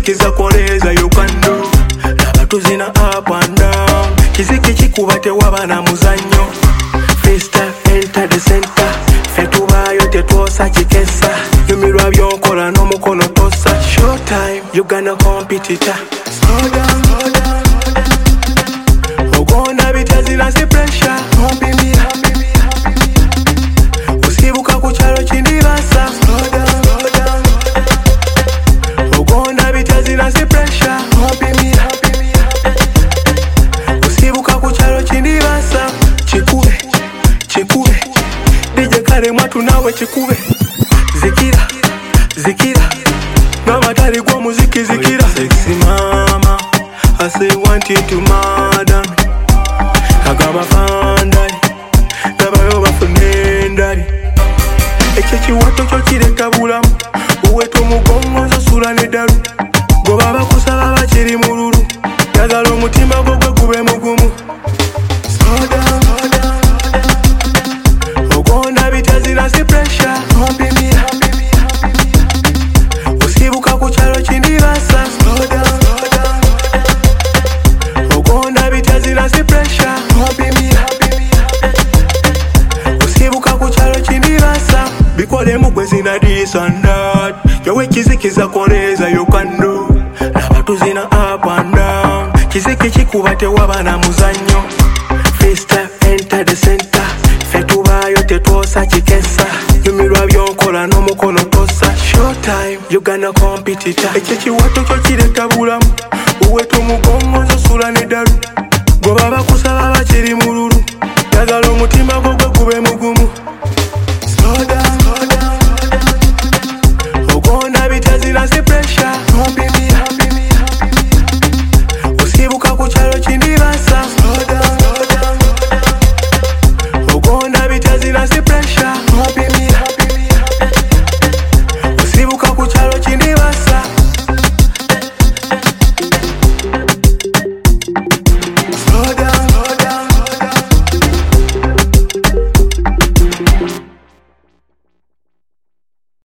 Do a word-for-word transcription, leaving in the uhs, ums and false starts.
wekizikiza koleza you can do. Laba tuzina up and down. Kiziki chikuba tewaba na muzanyo. Freestyle enter the center. Fetubayo tetwosa chikesa. Yumirwa byonkola n'omukono tosa. Showtime, you gonna competitor. Slow down, slow down. Ogona bitazina si pressure. Happy me, happy me, happy me. Usibuka kuchalo chindibasa. Slow down, slow down. Ogona bitazina si pressure. Happy me, happy me, happy me. Usibuka kuchalo chindibasa. Chikube, chikube. D J kare mwatu nawe chikube. Zikira, zikira. Namatari kwa muziki zikira. Sexy mama, I say want you to murder me. Agama fandari, nabayo bafunendari. Echechi wato chokireka bulamu. Uweto mugongo nzo sura nedalu. Goba bakusaba bakiri mululu. Yagala omutima gogwe gube mugumu. Slow down, slow down. Ogona bitazina si pressure. Happy me, happy me, happy me. Usibuka kuchalo chindibasa. Slow down, slow down. Ogona bitazina si pressure. Happy me, happy me, happy me. Usibuka kuchalo chindibasa. Bikole mugwezina this and that. Yowe kizikiza koleza you can do. Laba tuzina up and down. Kiziki chikuba tewaba na muzanyo. Freestyle enter the center. Fetubayo tetwosa chikesa. Yumirwa byonkola n'omukono tosa. Showtime, you gonna competitor. Echechi wato chokireka bulamu. Uweto mugongo nzo sura nedalu. Goba bakusaba bakiri mululu. Yagala omutima gogwe gube mugumu.